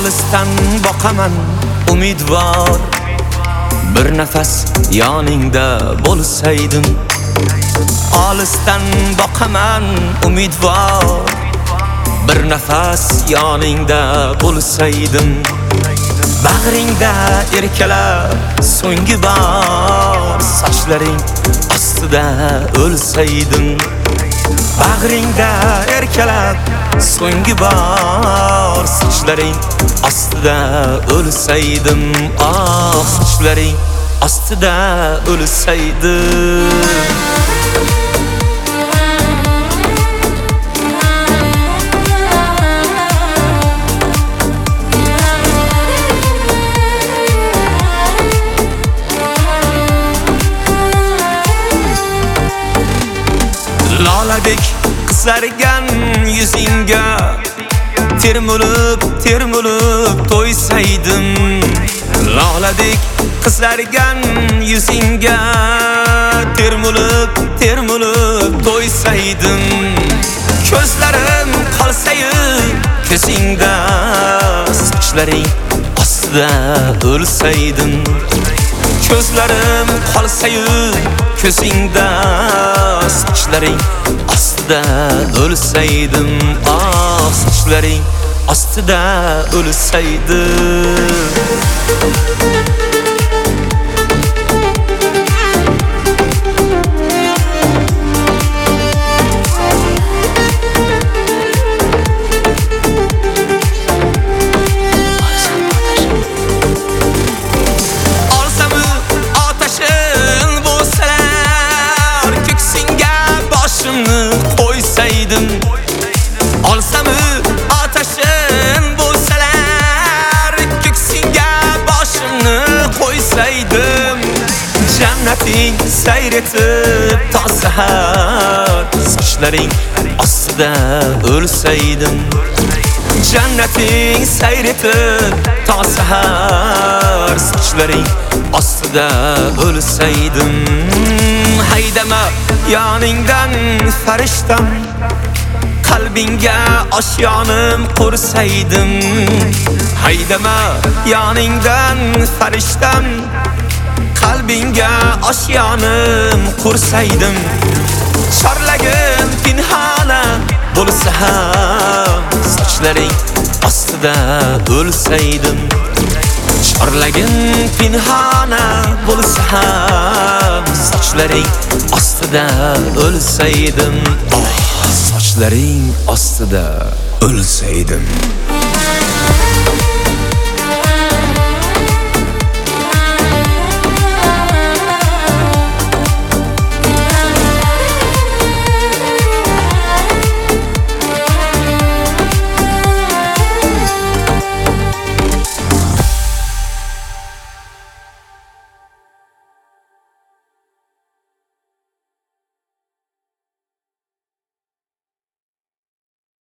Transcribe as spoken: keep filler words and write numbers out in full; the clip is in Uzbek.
Olisdan boqaman umidvor, bir nafas yoningda bo'lsaydim. Olisdan boqaman umidvor, bir nafas yoningda bo'lsaydim. Bag'ringda erkalab so'nggi bor, sochlaring ostida o'lsaydim. Bag'ringda erkalab so'nggi bor, sochlaring ostida o'lsaydim. Ah, sochlaring ostida o'lsaydim. Loladek qizargan yuzingga termulib termulib to'ysaydim. Loladek qizargan yuzingga termulib termulib to'ysaydim. Ko'zlarim qolsayu ko'zingda, sochlaring ostida o'lsaydim. Ko'zlarim qolsayu ko'zingda, sochlaring ostida o'lsaydim. Ah, sochlaring ostida o'lsaydim. Olsam ateşin bo'lsalar, ko'ksingga boshimni qo'ysaydim. Jannating sayretib to sahar, sochlaring ostida o'lsaydim. Jannating sayretib to sahar, sochlaring ostida o'lsaydim. Haydama yoningdan farishtam, qalbingga oshyonim qursaydim. Haydama yoningdan farishtam, qalbingga oshyonim qursaydim. Chorlagim pinhona bo'lsa ham, sochlaring ostida o'lsaydim. Chorlagim pinhona bo'lsa ham, sochlaring ostida o'lsaydim. Sochlaring ostida o'lsaydim.